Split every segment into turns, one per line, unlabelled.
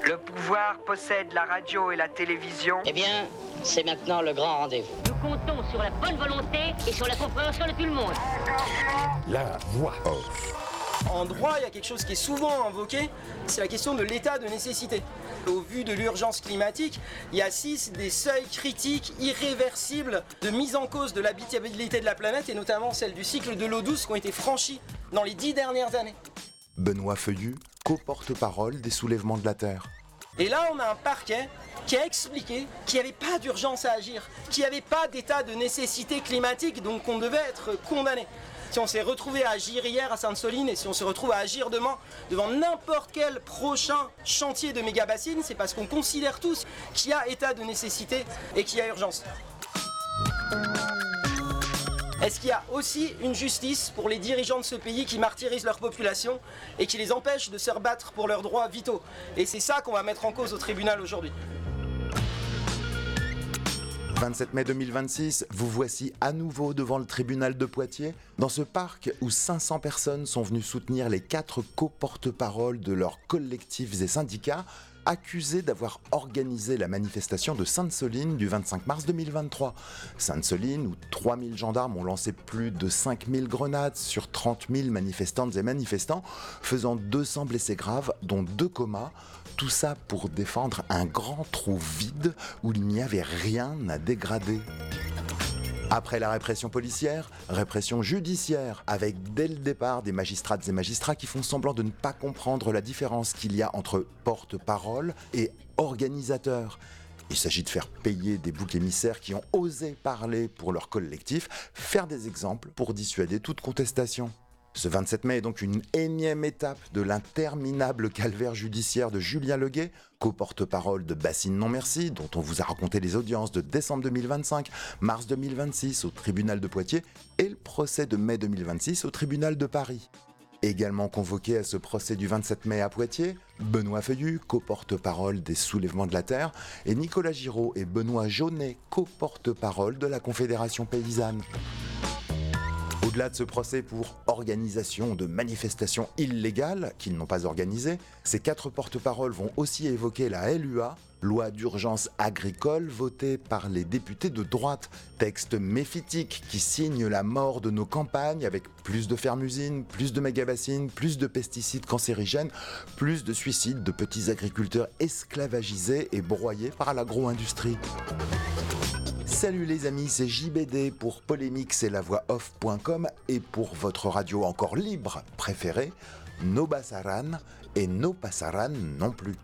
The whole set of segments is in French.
Le pouvoir possède la radio et la télévision.
Eh bien, c'est maintenant le grand rendez-vous.
Nous comptons sur la bonne volonté et sur la compréhension de tout le monde.
La voix off.
En droit, il y a quelque chose qui est souvent invoqué, c'est la question de l'état de nécessité. Au vu de l'urgence climatique, il y a 6 des seuils critiques irréversibles de mise en cause de l'habitabilité de la planète, et notamment celle du cycle de l'eau douce, qui ont été franchis dans les 10 dernières années.
Benoît Feuillu, co-porte-parole des soulèvements de la Terre.
Et là, on a un parquet qui a expliqué qu'il n'y avait pas d'urgence à agir, qu'il n'y avait pas d'état de nécessité climatique, donc on devait être condamné. Si on s'est retrouvé à agir hier à Sainte-Soline et si on se retrouve à agir demain devant n'importe quel prochain chantier de méga-bassine, c'est parce qu'on considère tous qu'il y a état de nécessité et qu'il y a urgence. Est-ce qu'il y a aussi une justice pour les dirigeants de ce pays qui martyrisent leur population et qui les empêchent de se rebattre pour leurs droits vitaux? Et c'est ça qu'on va mettre en cause au tribunal aujourd'hui.
27 mai 2026, vous voici à nouveau devant le tribunal de Poitiers, dans ce parc où 500 personnes sont venues soutenir les 4 co-porte-paroles de leurs collectifs et syndicats, accusés d'avoir organisé la manifestation de Sainte-Soline du 25 mars 2023. Sainte-Soline, où 3000 gendarmes ont lancé plus de 5000 grenades sur 30 000 manifestantes et manifestants, faisant 200 blessés graves, dont 2 comas. Tout ça pour défendre un grand trou vide où il n'y avait rien à dégrader. Après la répression policière, répression judiciaire, avec dès le départ des magistrates et magistrats qui font semblant de ne pas comprendre la différence qu'il y a entre porte-parole et organisateur. Il s'agit de faire payer des boucs émissaires qui ont osé parler pour leur collectif, faire des exemples pour dissuader toute contestation. Ce 27 mai est donc une énième étape de l'interminable calvaire judiciaire de Julien Leguet, co-porte-parole de Bassine Non Merci, dont on vous a raconté les audiences de décembre 2025, mars 2026 au tribunal de Poitiers et le procès de mai 2026 au tribunal de Paris. Également convoqués à ce procès du 27 mai à Poitiers, Benoît Feuillu, co-porte-parole des Soulèvements de la Terre, et Nicolas Giraud et Benoît Jaunet, co-porte-parole de la Confédération Paysanne. Au-delà de ce procès pour organisation de manifestations illégales qu'ils n'ont pas organisées, ces 4 porte-paroles vont aussi évoquer la LUA, loi d'urgence agricole votée par les députés de droite, texte méphitique qui signe la mort de nos campagnes avec plus de fermes-usines, plus de méga-bassines, plus de pesticides cancérigènes, plus de suicides de petits agriculteurs esclavagisés et broyés par l'agro-industrie. Salut les amis, c'est JBD pour Polémique, c'est la voix off.com et pour votre radio encore libre préférée, No Bassaran et No Passaran non plus.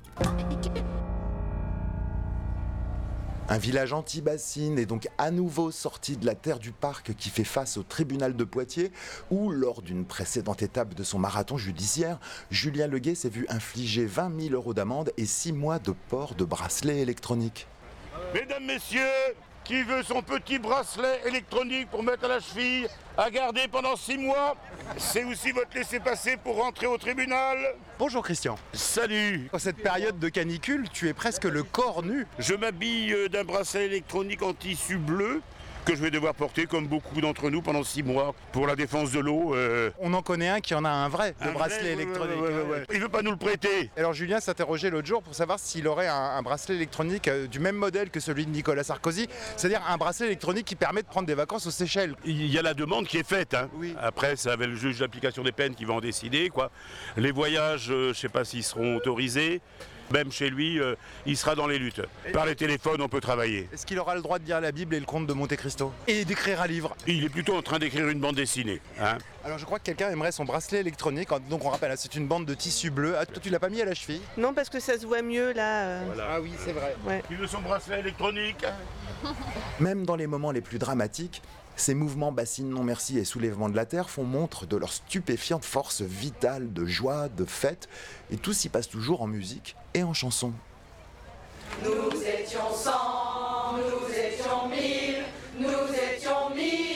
Un village anti-bassine est donc à nouveau sorti de la terre du parc qui fait face au tribunal de Poitiers où, lors d'une précédente étape de son marathon judiciaire, Julien Leguet s'est vu infliger 20 000 € d'amende et 6 mois de port de bracelet électronique.
Mesdames, messieurs, qui veut son petit bracelet électronique pour mettre à la cheville, à garder pendant 6 mois? C'est aussi votre laissez-passer pour rentrer au tribunal?
Bonjour Christian.
Salut.
En cette période de canicule, tu es presque le corps nu.
Je m'habille d'un bracelet électronique en tissu bleu que je vais devoir porter comme beaucoup d'entre nous pendant 6 mois pour la défense de l'eau.
On en connaît un qui en a un vrai de bracelet électronique.
Ouais. Il veut pas nous le prêter.
Alors Julien s'interrogeait l'autre jour pour savoir s'il aurait un bracelet électronique du même modèle que celui de Nicolas Sarkozy, c'est-à-dire un bracelet électronique qui permet de prendre des vacances aux Seychelles.
Il y a la demande qui est faite. Hein.
Oui.
Après, ça avait le juge d'application des peines qui va en décider, quoi. Les voyages, je sais pas s'ils seront autorisés. Même chez lui, il sera dans les luttes. Par les téléphones, on peut travailler.
Est-ce qu'il aura le droit de lire la Bible et le Comte de Monte Cristo? Et d'écrire un livre?
Il est plutôt en train d'écrire une bande dessinée. Hein.
Alors je crois que quelqu'un aimerait son bracelet électronique. Donc on rappelle, c'est une bande de tissu bleu. Ah, toi tu l'as pas mis à la cheville?
Non, parce que ça se voit mieux là.
Voilà.
Ah oui, c'est vrai.
Ouais.
Il veut son bracelet électronique.
Même dans les moments les plus dramatiques, ces mouvements Bassine Non Merci et Soulèvement de la Terre font montre de leur stupéfiante force vitale, de joie, de fête, et tout s'y passe toujours en musique et en chanson.
Nous étions 100, nous étions 1000, nous étions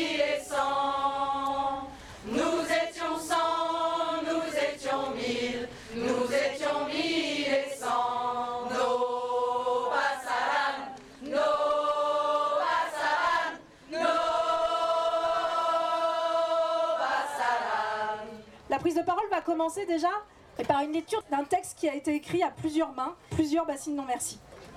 1100. Nous étions 100, nous étions 1000, nous étions 1100. No pasarán, no pasarán, no pasarán.
La prise de parole va commencer déjà. et par une lecture d'un texte qui a été écrit à plusieurs mains, plusieurs bassines non merci.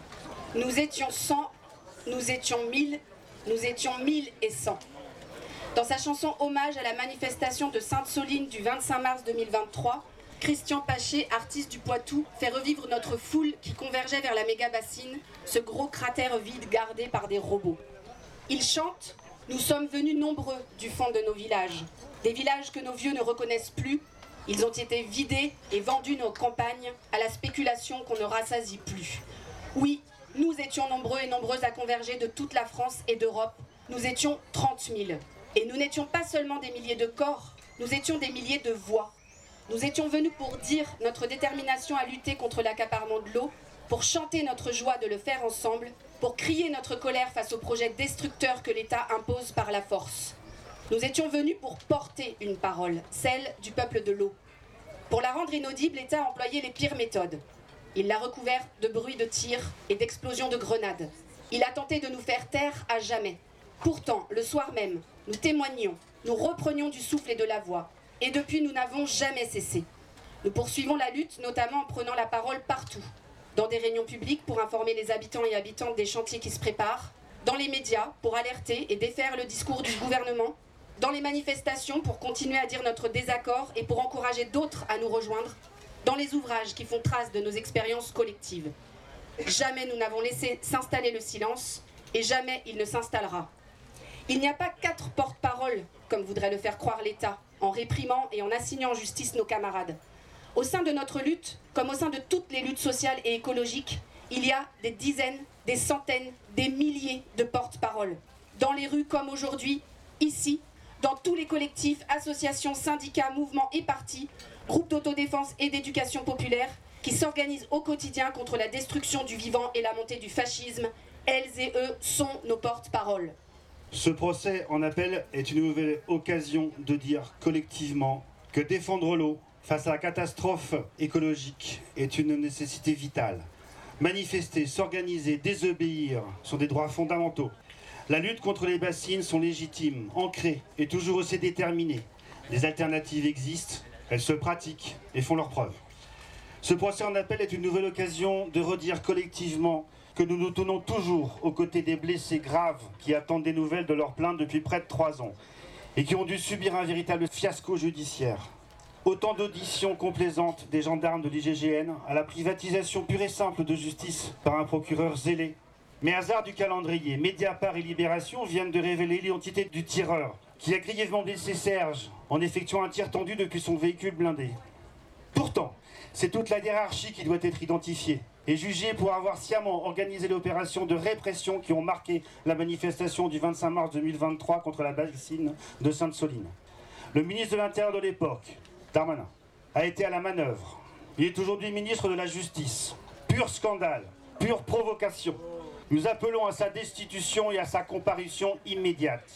Nous étions 100, nous étions 1000, nous étions 1100. Dans sa chanson Hommage à la manifestation de Sainte-Soline du 25 mars 2023, Christian Paché, artiste du Poitou, fait revivre notre foule qui convergeait vers la méga-bassine, ce gros cratère vide gardé par des robots. Il chante « Nous sommes venus nombreux du fond de nos villages, des villages que nos vieux ne reconnaissent plus. Ils ont été vidés et vendus nos campagnes à la spéculation qu'on ne rassasie plus. Oui, nous étions nombreux et nombreuses à converger de toute la France et d'Europe. Nous étions 30 000. Et nous n'étions pas seulement des milliers de corps, nous étions des milliers de voix. Nous étions venus pour dire notre détermination à lutter contre l'accaparement de l'eau, pour chanter notre joie de le faire ensemble, pour crier notre colère face aux projets destructeurs que l'État impose par la force. Nous étions venus pour porter une parole, celle du peuple de l'eau. Pour la rendre inaudible, l'État a employé les pires méthodes. Il l'a recouverte de bruits de tirs et d'explosions de grenades. Il a tenté de nous faire taire à jamais. Pourtant, le soir même, nous témoignions, nous reprenions du souffle et de la voix. Et depuis, nous n'avons jamais cessé. Nous poursuivons la lutte, notamment en prenant la parole partout. Dans des réunions publiques pour informer les habitants et habitantes des chantiers qui se préparent. Dans les médias pour alerter et défaire le discours du gouvernement. Dans les manifestations pour continuer à dire notre désaccord et pour encourager d'autres à nous rejoindre. Dans les ouvrages qui font trace de nos expériences collectives. Jamais nous n'avons laissé s'installer le silence et jamais il ne s'installera. Il n'y a pas 4 porte-paroles, comme voudrait le faire croire l'État, en réprimant et en assignant en justice nos camarades. Au sein de notre lutte, comme au sein de toutes les luttes sociales et écologiques, il y a des dizaines, des centaines, des milliers de porte-paroles. Dans les rues comme aujourd'hui, ici, dans tous les collectifs, associations, syndicats, mouvements et partis, groupes d'autodéfense et d'éducation populaire, qui s'organisent au quotidien contre la destruction du vivant et la montée du fascisme, elles et eux sont nos porte-paroles.
Ce procès en appel est une nouvelle occasion de dire collectivement que défendre l'eau face à la catastrophe écologique est une nécessité vitale. Manifester, s'organiser, désobéir sont des droits fondamentaux. La lutte contre les bassines sont légitimes, ancrées et toujours aussi déterminées. Des alternatives existent, elles se pratiquent et font leurs preuves. Ce procès en appel est une nouvelle occasion de redire collectivement que nous nous tenons toujours aux côtés des blessés graves qui attendent des nouvelles de leur plainte depuis près de 3 ans et qui ont dû subir un véritable fiasco judiciaire. Autant d'auditions complaisantes des gendarmes de l'IGGN à la privatisation pure et simple de justice par un procureur zélé. Mais hasard du calendrier, Mediapart et Libération viennent de révéler l'identité du tireur qui a grièvement blessé Serge en effectuant un tir tendu depuis son véhicule blindé. Pourtant, c'est toute la hiérarchie qui doit être identifiée et jugée pour avoir sciemment organisé l'opération de répression qui ont marqué la manifestation du 25 mars 2023 contre la bassine de Sainte-Soline. Le ministre de l'Intérieur de l'époque, Darmanin, a été à la manœuvre. Il est aujourd'hui ministre de la Justice. Pur scandale, pure provocation. Nous appelons à sa destitution et à sa comparution immédiate.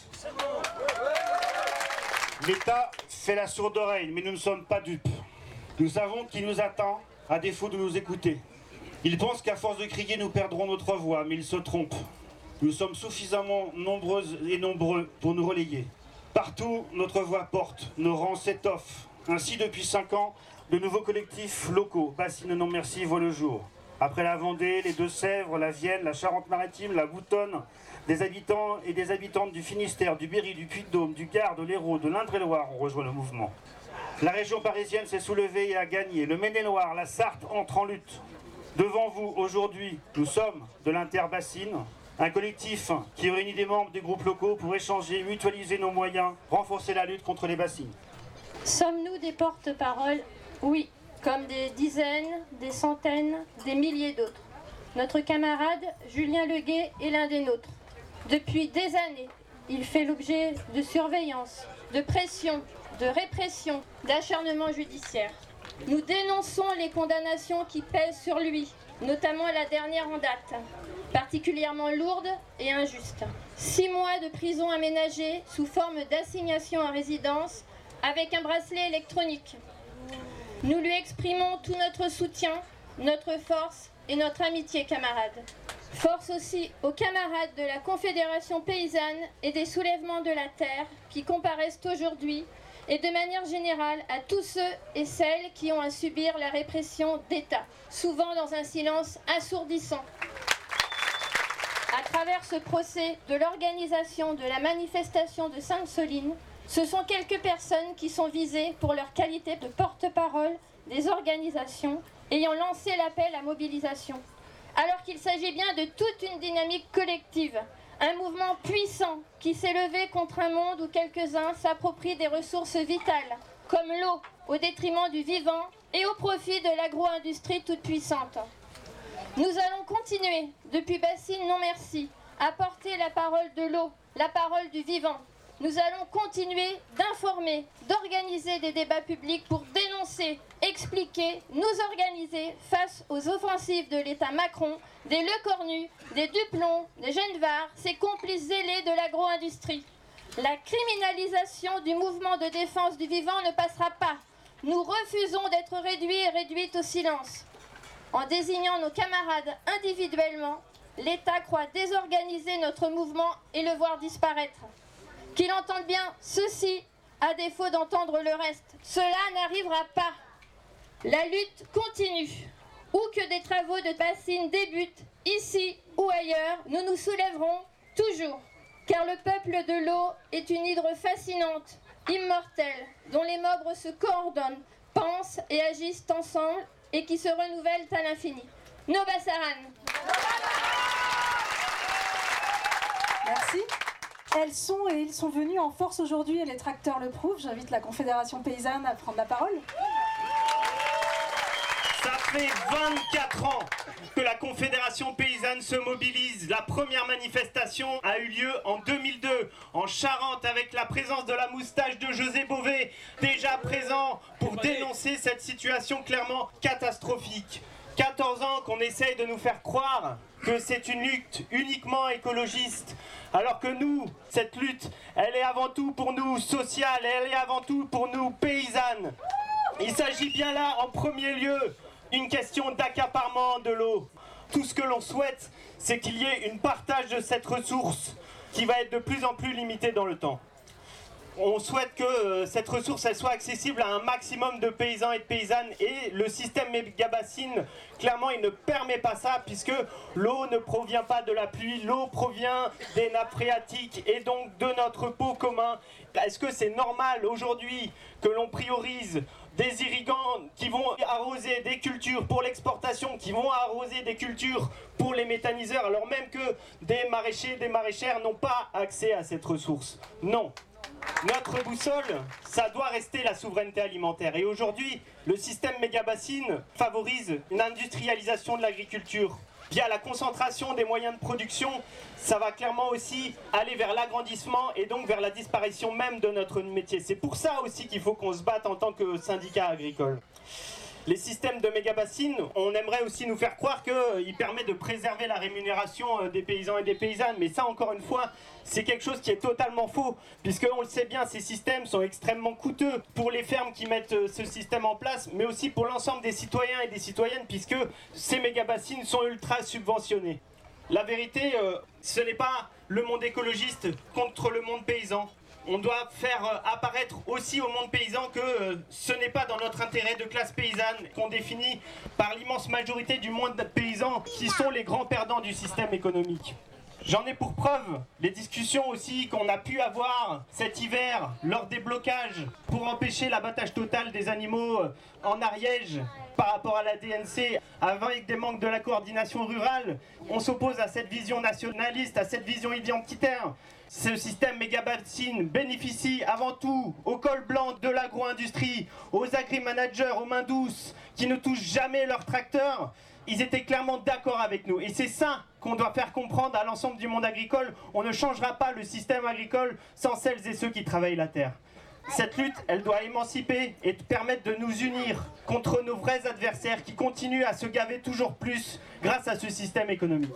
L'État fait la sourde oreille, mais nous ne sommes pas dupes. Nous savons qu'il nous attend, à défaut de nous écouter. Il pense qu'à force de crier, nous perdrons notre voix, mais il se trompe. Nous sommes suffisamment nombreuses et nombreux pour nous relayer. Partout, notre voix porte, nos rangs s'étoffent. Ainsi, depuis 5 ans, de nouveaux collectifs locaux, Bassines Non Merci, voient le jour. Après la Vendée, les Deux-Sèvres, la Vienne, la Charente-Maritime, la Boutonne, des habitants et des habitantes du Finistère, du Berry, du Puy-de-Dôme, du Gard, de l'Hérault, de l'Indre-et-Loire ont rejoint le mouvement. La région parisienne s'est soulevée et a gagné. Le Maine-et-Loire, la Sarthe entre en lutte. Devant vous, aujourd'hui, nous sommes de l'Interbassine, un collectif qui réunit des membres des groupes locaux pour échanger, mutualiser nos moyens, renforcer la lutte contre les bassines.
Sommes-nous des porte-paroles? Oui, comme des dizaines, des centaines, des milliers d'autres. Notre camarade, Julien Leguet, est l'un des nôtres. Depuis des années, il fait l'objet de surveillance, de pression, de répression, d'acharnement judiciaire. Nous dénonçons les condamnations qui pèsent sur lui, notamment la dernière en date, particulièrement lourde et injuste. 6 mois de prison aménagée sous forme d'assignation à résidence avec un bracelet électronique. Nous lui exprimons tout notre soutien, notre force et notre amitié, camarades. Force aussi aux camarades de la Confédération paysanne et des soulèvements de la terre qui comparaissent aujourd'hui et de manière générale à tous ceux et celles qui ont à subir la répression d'État, souvent dans un silence assourdissant. À travers ce procès de l'organisation de la manifestation de Sainte-Soline, ce sont quelques personnes qui sont visées pour leur qualité de porte-parole des organisations ayant lancé l'appel à mobilisation. Alors qu'il s'agit bien de toute une dynamique collective, un mouvement puissant qui s'est levé contre un monde où quelques-uns s'approprient des ressources vitales, comme l'eau, au détriment du vivant et au profit de l'agro-industrie toute puissante. Nous allons continuer, depuis Bassine Non Merci, à porter la parole de l'eau, la parole du vivant. Nous allons continuer d'informer, d'organiser des débats publics pour dénoncer, expliquer, nous organiser face aux offensives de l'État Macron, des Le Cornu, des Duplon, des Genevard, ces complices zélés de l'agro-industrie. La criminalisation du mouvement de défense du vivant ne passera pas. Nous refusons d'être réduits et réduites au silence. En désignant nos camarades individuellement, l'État croit désorganiser notre mouvement et le voir disparaître. Qu'il entende bien ceci, à défaut d'entendre le reste. Cela n'arrivera pas. La lutte continue. Où que des travaux de bassines débutent, ici ou ailleurs, nous nous soulèverons toujours. Car le peuple de l'eau est une hydre fascinante, immortelle, dont les membres se coordonnent, pensent et agissent ensemble et qui se renouvellent à l'infini. No Bassaran.
Merci. Elles sont et ils sont venus en force aujourd'hui et les tracteurs le prouvent. J'invite la Confédération Paysanne à prendre la parole.
Ça fait 24 ans que la Confédération Paysanne se mobilise. La première manifestation a eu lieu en 2002 en Charente avec la présence de la moustache de José Bové, déjà présent pour dénoncer cette situation clairement catastrophique. 14 ans qu'on essaye de nous faire croire que c'est une lutte uniquement écologiste, alors que nous, cette lutte, elle est avant tout pour nous sociale, elle est avant tout pour nous paysannes. Il s'agit bien là, en premier lieu, d'une question d'accaparement de l'eau. Tout ce que l'on souhaite, c'est qu'il y ait un partage de cette ressource qui va être de plus en plus limitée dans le temps. On souhaite que cette ressource elle soit accessible à un maximum de paysans et de paysannes, et le système méga-bassine, clairement, il ne permet pas ça, puisque l'eau ne provient pas de la pluie, l'eau provient des nappes phréatiques et donc de notre pot commun. Est-ce que c'est normal aujourd'hui que l'on priorise des irrigants qui vont arroser des cultures pour l'exportation, qui vont arroser des cultures pour les méthaniseurs, alors même que des maraîchers, des maraîchères n'ont pas accès à cette ressource? Non. Notre boussole, ça doit rester la souveraineté alimentaire. Et aujourd'hui, le système méga-bassine favorise une industrialisation de l'agriculture. Via la concentration des moyens de production, ça va clairement aussi aller vers l'agrandissement et donc vers la disparition même de notre métier. C'est pour ça aussi qu'il faut qu'on se batte en tant que syndicat agricole. Les systèmes de méga-bassines, on aimerait aussi nous faire croire qu'ils permettent de préserver la rémunération des paysans et des paysannes. Mais ça, encore une fois, c'est quelque chose qui est totalement faux. Puisque, on le sait bien, ces systèmes sont extrêmement coûteux pour les fermes qui mettent ce système en place, mais aussi pour l'ensemble des citoyens et des citoyennes, puisque ces méga-bassines sont ultra subventionnés. La vérité, ce n'est pas le monde écologiste contre le monde paysan. On doit faire apparaître aussi au monde paysan que ce n'est pas dans notre intérêt de classe paysanne qu'on définit par l'immense majorité du monde paysan qui sont les grands perdants du système économique. J'en ai pour preuve les discussions aussi qu'on a pu avoir cet hiver lors des blocages pour empêcher l'abattage total des animaux en Ariège par rapport à la DNC, avec des manques de la coordination rurale. On s'oppose à cette vision nationaliste, à cette vision identitaire. Ce système méga-bassine bénéficie avant tout aux cols blancs de l'agro-industrie, aux agri-managers, aux mains douces, qui ne touchent jamais leurs tracteurs. Ils étaient clairement d'accord avec nous. Et c'est ça qu'on doit faire comprendre à l'ensemble du monde agricole. On ne changera pas le système agricole sans celles et ceux qui travaillent la terre. Cette lutte, elle doit émanciper et permettre de nous unir contre nos vrais adversaires qui continuent à se gaver toujours plus grâce à ce système économique.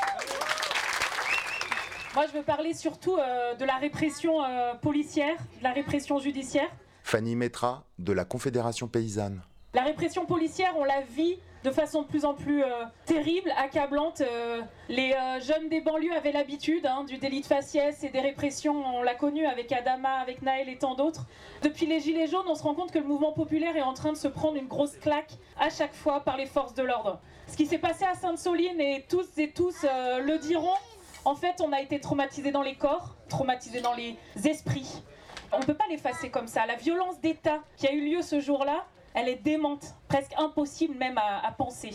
Moi, je veux parler surtout de la répression policière, de la répression judiciaire.
Fanny Métra, de la Confédération Paysanne.
La répression policière, on la vit de façon de plus en plus terrible, accablante. Les jeunes des banlieues avaient l'habitude du délit de faciès et des répressions, on l'a connu avec Adama, avec Naël et tant d'autres. Depuis les Gilets jaunes, on se rend compte que le mouvement populaire est en train de se prendre une grosse claque à chaque fois par les forces de l'ordre. Ce qui s'est passé à Sainte-Soline, et tous le diront, en fait on a été traumatisés dans les corps, traumatisés dans les esprits. On ne peut pas l'effacer comme ça. La violence d'État qui a eu lieu ce jour-là, elle est démente, presque impossible même à penser.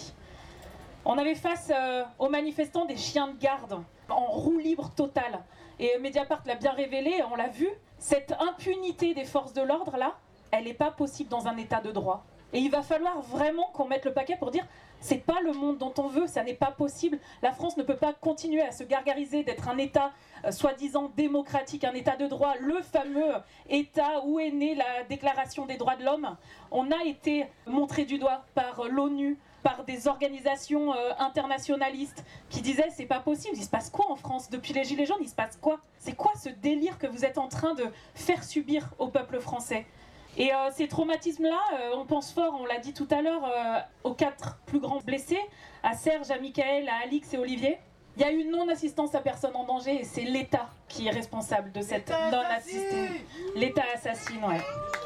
On avait face aux manifestants des chiens de garde, en roue libre totale. Et Mediapart l'a bien révélé, on l'a vu, cette impunité des forces de l'ordre là, elle n'est pas possible dans un état de droit. Et il va falloir vraiment qu'on mette le paquet pour dire c'est pas le monde dont on veut, ça n'est pas possible. La France ne peut pas continuer à se gargariser d'être un État soi-disant démocratique, un État de droit, le fameux État où est née la Déclaration des droits de l'homme. On a été montré du doigt par l'ONU, par des organisations internationalistes qui disaient c'est pas possible, il se passe quoi en France? Depuis les Gilets jaunes, il se passe quoi? C'est quoi ce délire que vous êtes en train de faire subir au peuple français? Et ces traumatismes-là, on pense fort, on l'a dit tout à l'heure, aux 4 plus grands blessés, à Serge, à Michael, à Alix et Olivier. Il y a une non-assistance à personne en danger et c'est l'État qui est responsable de cette non-assistance. L'État assassine, ouais.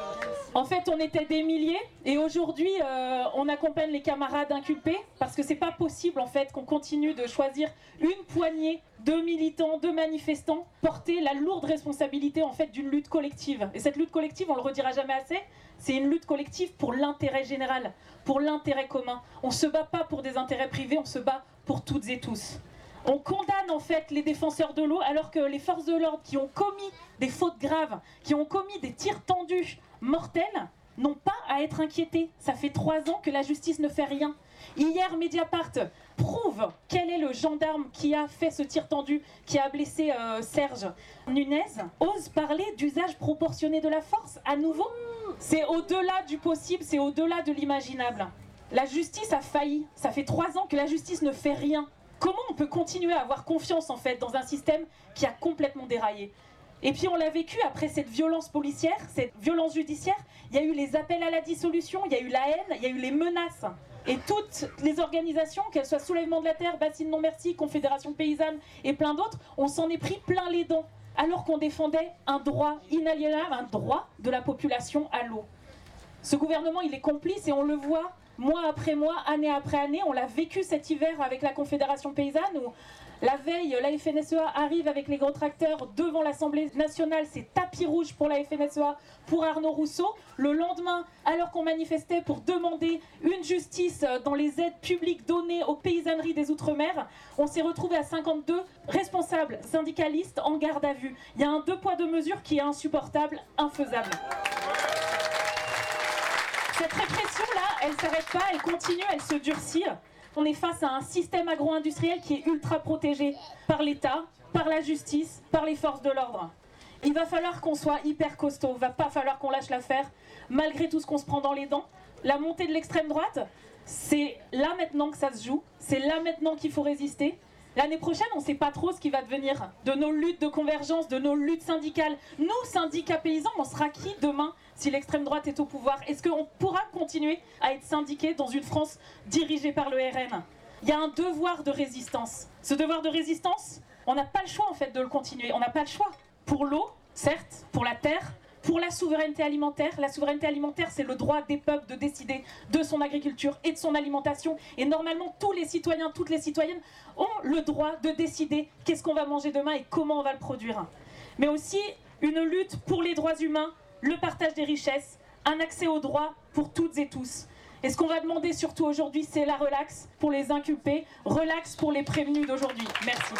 En fait, on était des milliers et aujourd'hui, on accompagne les camarades inculpés parce que c'est pas possible en fait qu'on continue de choisir une poignée de militants, de manifestants, porter la lourde responsabilité en fait d'une lutte collective. Et cette lutte collective, on le redira jamais assez, c'est une lutte collective pour l'intérêt général, pour l'intérêt commun. On se bat pas pour des intérêts privés, on se bat pour toutes et tous. On condamne en fait les défenseurs de l'eau alors que les forces de l'ordre qui ont commis des fautes graves, qui ont commis des tirs tendus mortels, n'ont pas à être inquiétés. Ça fait 3 ans que la justice ne fait rien. Hier, Mediapart prouve quel est le gendarme qui a fait ce tir tendu, qui a blessé Serge. Nunez ose parler d'usage proportionné de la force à nouveau. C'est au-delà du possible, c'est au-delà de l'imaginable. La justice a failli. Ça fait 3 ans que la justice ne fait rien. Comment on peut continuer à avoir confiance en fait dans un système qui a complètement déraillé? Et puis on l'a vécu après cette violence policière, cette violence judiciaire, il y a eu les appels à la dissolution, il y a eu la haine, il y a eu les menaces. Et toutes les organisations, qu'elles soient Soulèvement de la Terre, Bassine Non Merci, Confédération Paysanne et plein d'autres, on s'en est pris plein les dents, alors qu'on défendait un droit inaliénable, un droit de la population à l'eau. Ce gouvernement, il est complice et on le voit mois après mois, année après année. On l'a vécu cet hiver avec la Confédération Paysanne où la veille, la FNSEA arrive avec les gros tracteurs devant l'Assemblée nationale, c'est tapis rouge pour la FNSEA, pour Arnaud Rousseau. Le lendemain, alors qu'on manifestait pour demander une justice dans les aides publiques données aux paysanneries des Outre-mer, on s'est retrouvé à 52 responsables syndicalistes en garde à vue. Il y a un 2 poids 2 mesures qui est insupportable, infaisable. Cette répression-là, elle ne s'arrête pas, elle continue, elle se durcit. On est face à un système agro-industriel qui est ultra protégé par l'État, par la justice, par les forces de l'ordre. Il va falloir qu'on soit hyper costaud, il ne va pas falloir qu'on lâche l'affaire, malgré tout ce qu'on se prend dans les dents. La montée de l'extrême droite, c'est là maintenant que ça se joue, c'est là maintenant qu'il faut résister. L'année prochaine, on ne sait pas trop ce qui va devenir de nos luttes de convergence, de nos luttes syndicales. Nous, syndicats paysans, on sera qui demain si l'extrême droite est au pouvoir? Est-ce qu'on pourra continuer à être syndiqués dans une France dirigée par le RN? Il y a un devoir de résistance. Ce devoir de résistance, on n'a pas le choix en fait de le continuer. On n'a pas le choix. Pour l'eau, certes, pour la terre, pour la souveraineté alimentaire. La souveraineté alimentaire, c'est le droit des peuples de décider de son agriculture et de son alimentation. Et normalement, tous les citoyens, toutes les citoyennes ont le droit de décider qu'est-ce qu'on va manger demain et comment on va le produire. Mais aussi une lutte pour les droits humains, le partage des richesses, un accès aux droits pour toutes et tous. Et ce qu'on va demander surtout aujourd'hui, c'est la relaxe pour les inculpés, relaxe pour les prévenus d'aujourd'hui. Merci.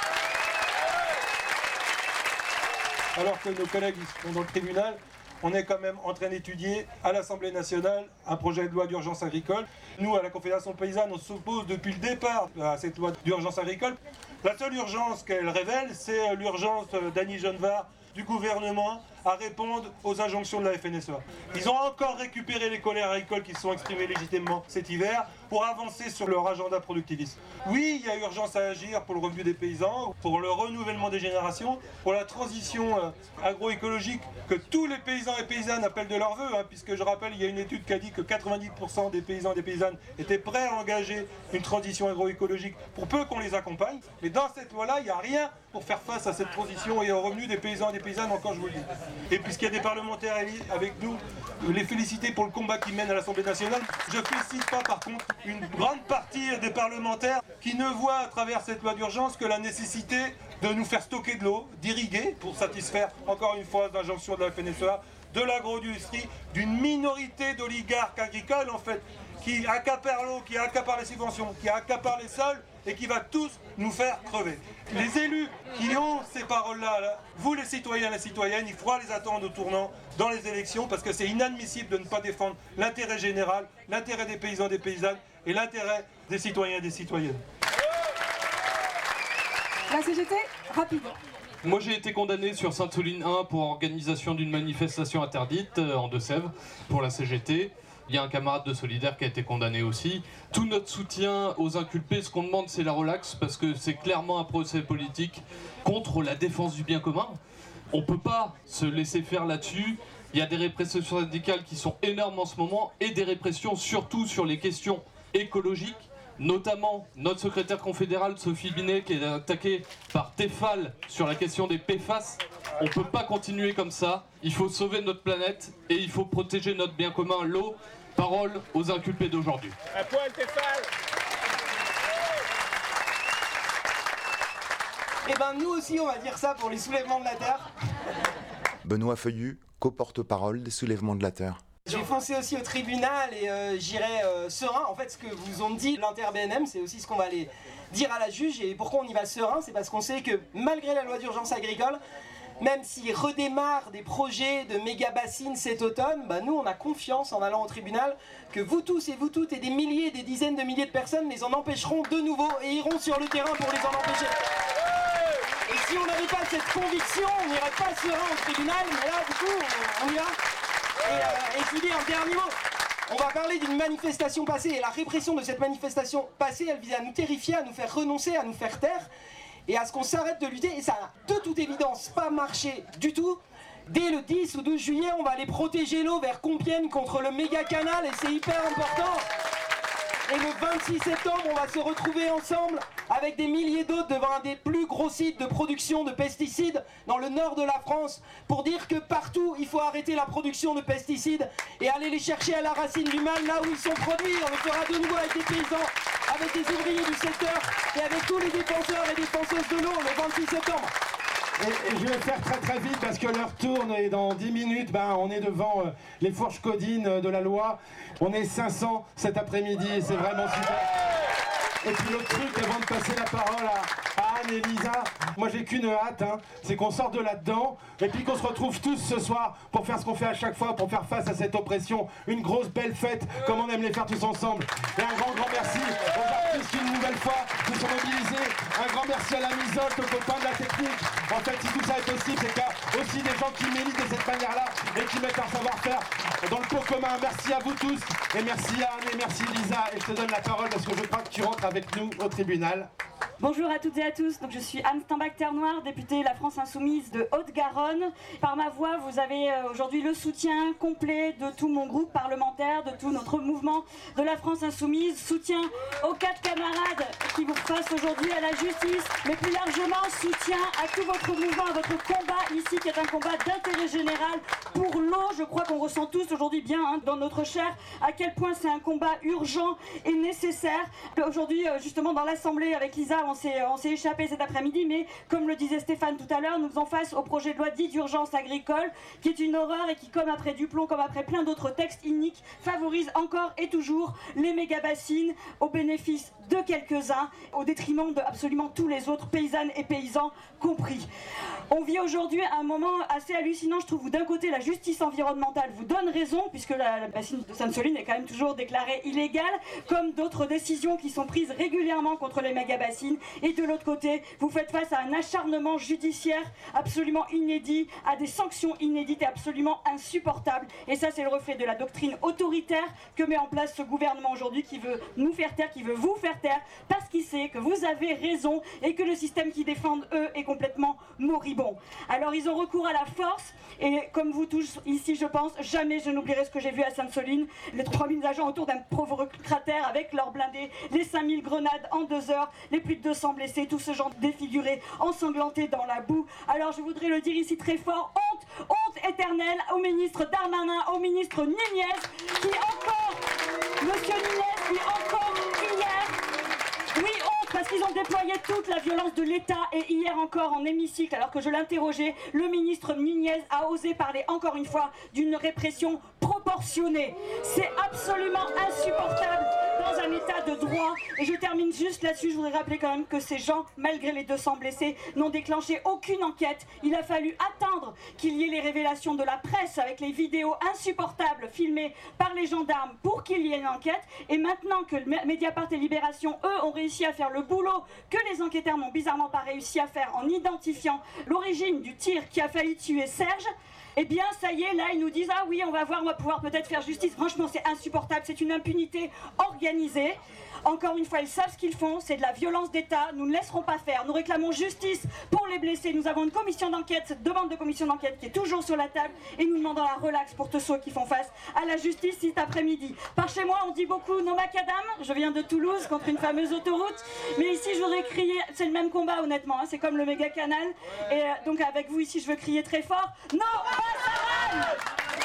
Alors que nos collègues sont dans le tribunal, on est quand même en train d'étudier à l'Assemblée nationale un projet de loi d'urgence agricole. Nous, à la Confédération Paysanne, on s'oppose depuis le départ à cette loi d'urgence agricole. La seule urgence qu'elle révèle, c'est l'urgence d'Annie Genevard, du gouvernement, à répondre aux injonctions de la FNSEA. Ils ont encore récupéré les colères agricoles qui se sont exprimées légitimement cet hiver pour avancer sur leur agenda productiviste. Oui, il y a urgence à agir pour le revenu des paysans, pour le renouvellement des générations, pour la transition agroécologique que tous les paysans et paysannes appellent de leur vœu, puisque je rappelle, il y a une étude qui a dit que 90% des paysans et des paysannes étaient prêts à engager une transition agroécologique pour peu qu'on les accompagne. Mais dans cette loi-là, il n'y a rien pour faire face à cette transition et au revenu des paysans et des paysannes, encore je vous le dis. Et puisqu'il y a des parlementaires avec nous, les féliciter pour le combat qu'ils mènent à l'Assemblée nationale. Je ne félicite pas par contre une grande partie des parlementaires qui ne voient à travers cette loi d'urgence que la nécessité de nous faire stocker de l'eau, d'irriguer pour satisfaire encore une fois l'injonction de la FNSEA, de l'agro-industrie, d'une minorité d'oligarques agricoles en fait, qui accaparent l'eau, qui accaparent les subventions, qui accaparent les sols et qui va tous nous faire crever. Les élus qui ont ces paroles-là, vous les citoyens et les citoyennes, il faudra les attendre au tournant dans les élections parce que c'est inadmissible de ne pas défendre l'intérêt général, l'intérêt des paysans et des paysannes et l'intérêt des citoyens et des citoyennes.
La CGT, rapide.
Moi j'ai été condamné sur Sainte-Soline 1 pour organisation d'une manifestation interdite en Deux-Sèvres pour la CGT. Il y a un camarade de Solidaire qui a été condamné aussi. Tout notre soutien aux inculpés, ce qu'on demande c'est la relaxe parce que c'est clairement un procès politique contre la défense du bien commun. On ne peut pas se laisser faire là-dessus. Il y a des répressions syndicales qui sont énormes en ce moment et des répressions surtout sur les questions écologiques. Notamment notre secrétaire confédérale Sophie Binet qui est attaquée par Tefal sur la question des PFAS. On ne peut pas continuer comme ça, il faut sauver notre planète et il faut protéger notre bien commun, l'eau. Parole aux inculpés d'aujourd'hui.
À poil Tefal.
Eh ben nous aussi on va dire ça pour les soulèvements de la Terre.
Benoît Feuillu, co-porte-parole des soulèvements de la Terre.
Je vais foncer aussi au tribunal et j'irai serein. En fait, ce que vous ont dit l'inter-BNM, c'est aussi ce qu'on va aller dire à la juge. Et pourquoi on y va serein? C'est parce qu'on sait que malgré la loi d'urgence agricole, même s'il redémarre des projets de méga-bassines cet automne, nous on a confiance en allant au tribunal que vous tous et vous toutes et des milliers, des dizaines de milliers de personnes les en empêcheront de nouveau et iront sur le terrain pour les en empêcher. Et si on n'avait pas cette conviction, on n'irait pas serein au tribunal, mais là du coup on y va. Et je vous dis un dernier mot, on va parler d'une manifestation passée et la répression de cette manifestation passée, elle visait à nous terrifier, à nous faire renoncer, à nous faire taire et à ce qu'on s'arrête de lutter et ça n'a de toute évidence pas marché du tout. Dès le 10 ou 12 juillet, on va aller protéger l'eau vers Compiègne contre le méga canal et c'est hyper important. Et le 26 septembre, on va se retrouver ensemble avec des milliers d'autres devant un des plus gros sites de production de pesticides dans le nord de la France pour dire que partout, il faut arrêter la production de pesticides et aller les chercher à la racine du mal, là où ils sont produits. On le fera de nouveau avec des paysans, avec des ouvriers du secteur et avec tous les défenseurs et défenseuses de l'eau le 26 septembre.
Et je vais faire très vite parce que l'heure tourne et dans 10 minutes, on est devant les fourches codines de la loi. On est 500 cet après-midi et c'est vraiment super. Et puis l'autre truc, avant de passer la parole à Anne et Lisa, moi j'ai qu'une hâte, c'est qu'on sorte de là-dedans et puis qu'on se retrouve tous ce soir pour faire ce qu'on fait à chaque fois, pour faire face à cette oppression. Une grosse belle fête, comme on aime les faire tous ensemble. Et un grand merci aux artistes qui une nouvelle fois se sont mobilisés. Un grand merci à la misolte, aux copains de la technique. En fait, si tout ça est possible, c'est qu'il y a aussi des gens qui militent de cette manière-là et qui mettent leur savoir-faire dans le pot commun. Merci à vous tous et merci à Anne et merci Lisa. Et je te donne la parole parce que je crois que tu rentres avec nous au tribunal.
Bonjour à toutes et à tous, donc je suis Anne Stambach-Ternoir, députée La France Insoumise de Haute-Garonne. Par ma voix, vous avez aujourd'hui le soutien complet de tout mon groupe parlementaire, de tout notre mouvement de La France Insoumise. Soutien aux 4 camarades qui vous face aujourd'hui à la justice, mais plus largement soutien à tout votre mouvement, à votre combat ici qui est un combat d'intérêt général pour l'eau. Je crois qu'on ressent tous aujourd'hui bien dans notre chair à quel point c'est un combat urgent et nécessaire. Aujourd'hui, justement dans l'Assemblée avec Lisa, on s'est échappé cet après-midi, mais comme le disait Stéphane tout à l'heure, nous faisons face au projet de loi dit d'urgence agricole, qui est une horreur et qui, comme après Duplon, comme après plein d'autres textes iniques, favorise encore et toujours les méga-bassines au bénéfice de quelques-uns, au détriment de absolument tous les autres, paysannes et paysans compris. On vit aujourd'hui un moment assez hallucinant, je trouve, où d'un côté la justice environnementale vous donne raison, puisque la bassine de Sainte-Soline est quand même toujours déclarée illégale, comme d'autres décisions qui sont prises régulièrement contre les méga-bassines. Soline, et de l'autre côté, vous faites face à un acharnement judiciaire absolument inédit, à des sanctions inédites et absolument insupportables. Et ça, c'est le reflet de la doctrine autoritaire que met en place ce gouvernement aujourd'hui, qui veut nous faire taire, qui veut vous faire taire, parce qu'il sait que vous avez raison et que le système qu'ils défendent, eux, est complètement moribond. Alors ils ont recours à la force, et comme vous tous ici, je pense, jamais je n'oublierai ce que j'ai vu à Sainte-Soline, les 3000 agents autour d'un provocataire avec leurs blindés, les 5000 grenades en 2 heures, les plus de 200 blessés, tout ce genre défiguré, ensanglanté dans la boue. Alors je voudrais le dire ici très fort, honte éternelle au ministre Darmanin, au ministre Nunez, qui encore, monsieur Nunez, qui encore hier, oui, honte, parce qu'ils ont déployé toute la violence de l'État, et hier encore en hémicycle, alors que je l'interrogeais, le ministre Nunez a osé parler encore une fois d'une répression proportionnée. C'est absolument insupportable dans un état de droit. Et je termine juste là-dessus, je voudrais rappeler quand même que ces gens, malgré les 200 blessés, n'ont déclenché aucune enquête. Il a fallu attendre qu'il y ait les révélations de la presse avec les vidéos insupportables filmées par les gendarmes pour qu'il y ait une enquête. Et maintenant que Mediapart et Libération, eux, ont réussi à faire le boulot que les enquêteurs n'ont bizarrement pas réussi à faire en identifiant l'origine du tir qui a failli tuer Serge, eh bien ça y est, là ils nous disent ah oui, on va voir, on va pouvoir peut-être faire justice. Franchement, c'est insupportable, c'est une impunité organisée. Encore une fois, ils savent ce qu'ils font, c'est de la violence d'État, nous ne laisserons pas faire. Nous réclamons justice pour les blessés, nous avons une commission d'enquête, cette demande de commission d'enquête qui est toujours sur la table, et nous demandons la relaxe pour tous ceux qui font face à la justice cet après-midi. Par chez moi, on dit beaucoup no macadam, je viens de Toulouse contre une fameuse autoroute, mais ici je voudrais crier, c'est le même combat honnêtement, hein, c'est comme le méga canal, et donc avec vous ici je veux crier très fort, no Passaran!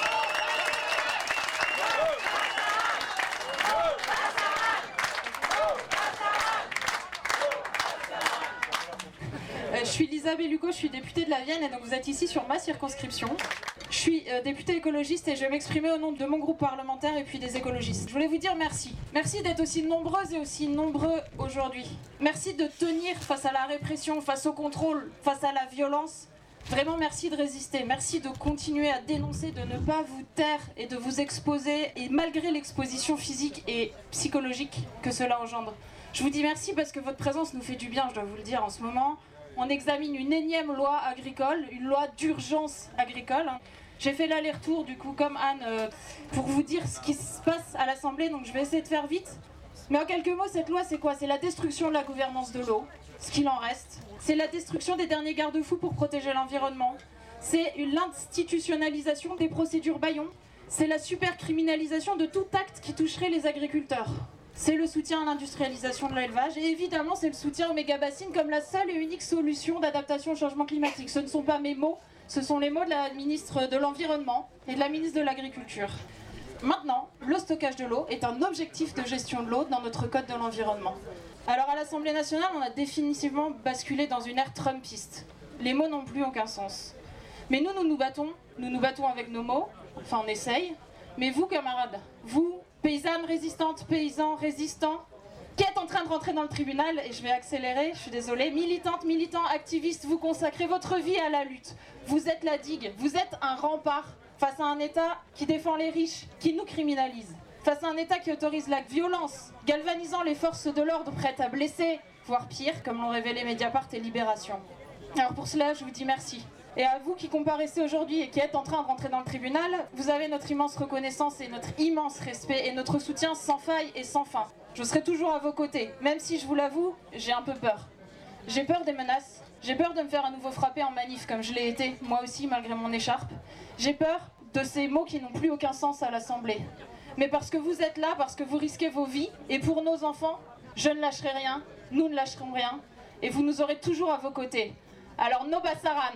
Je suis Lisa Bellucco, je suis députée de la Vienne et donc vous êtes ici sur ma circonscription. Je suis députée écologiste et je vais m'exprimer au nom de mon groupe parlementaire et puis des écologistes. Je voulais vous dire merci. Merci d'être aussi nombreuses et aussi nombreux aujourd'hui. Merci de tenir face à la répression, face au contrôle, face à la violence. Vraiment merci de résister, merci de continuer à dénoncer, de ne pas vous taire et de vous exposer, et malgré l'exposition physique et psychologique que cela engendre. Je vous dis merci parce que votre présence nous fait du bien, je dois vous le dire en ce moment. On examine une énième loi agricole, une loi d'urgence agricole. J'ai fait l'aller-retour du coup comme Anne pour vous dire ce qui se passe à l'Assemblée, donc je vais essayer de faire vite. Mais en quelques mots, cette loi c'est quoi? C'est la destruction de la gouvernance de l'eau, ce qu'il en reste. C'est la destruction des derniers garde-fous pour protéger l'environnement. C'est l'institutionnalisation des procédures bâillons. C'est la supercriminalisation de tout acte qui toucherait les agriculteurs. C'est le soutien à l'industrialisation de l'élevage et évidemment c'est le soutien aux méga-bassines comme la seule et unique solution d'adaptation au changement climatique. Ce ne sont pas mes mots, ce sont les mots de la ministre de l'Environnement et de la ministre de l'Agriculture. Maintenant, le stockage de l'eau est un objectif de gestion de l'eau dans notre code de l'environnement. Alors à l'Assemblée nationale, on a définitivement basculé dans une ère trumpiste. Les mots n'ont plus aucun sens. Mais nous nous battons avec nos mots, enfin on essaye. Mais vous camarades, vous, paysannes résistantes, paysans résistants, qui êtes en train de rentrer dans le tribunal, et je vais accélérer, je suis désolée, militantes, militants, activistes, vous consacrez votre vie à la lutte. Vous êtes la digue, vous êtes un rempart face à un État qui défend les riches, qui nous criminalise. Face à un État qui autorise la violence, galvanisant les forces de l'ordre prêtes à blesser, voire pire, comme l'ont révélé Mediapart et Libération. Alors pour cela, je vous dis merci. Et à vous qui comparaissez aujourd'hui et qui êtes en train de rentrer dans le tribunal, vous avez notre immense reconnaissance et notre immense respect et notre soutien sans faille et sans fin. Je serai toujours à vos côtés, même si je vous l'avoue, j'ai un peu peur. J'ai peur des menaces, j'ai peur de me faire à nouveau frapper en manif comme je l'ai été, moi aussi malgré mon écharpe. J'ai peur de ces mots qui n'ont plus aucun sens à l'Assemblée. Mais parce que vous êtes là, parce que vous risquez vos vies, et pour nos enfants, je ne lâcherai rien, nous ne lâcherons rien, et vous nous aurez toujours à vos côtés. Alors no Passaran.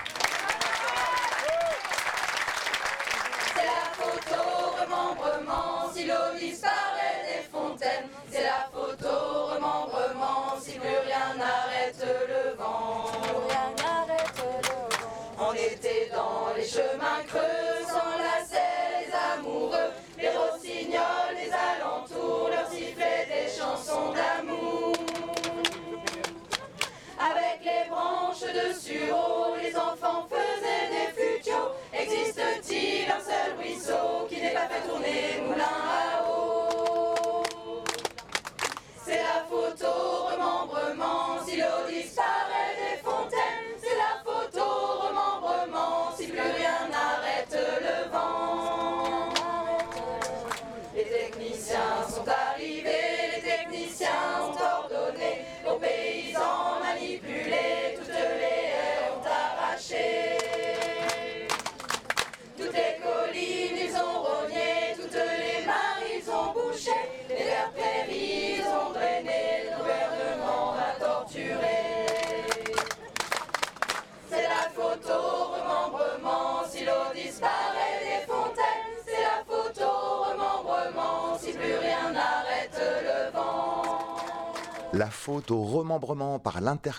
C'est la faute au remembrement si l'eau disparaît des fontaines. C'est la faute au remembrement si plus rien n'arrête le vent. On était dans les chemins creux, s'enlaçaient les amoureux, les rossignols, les alentours, leur sifflaient des chansons d'amour. Avec les branches de sureau, les enfants faisaient des flutiots. Existe-t-il un seul ruisseau qui n'ait pas fait tourner moulin à eau? C'est la faute au remembrement
La faute au remembrement par l'intercommunalité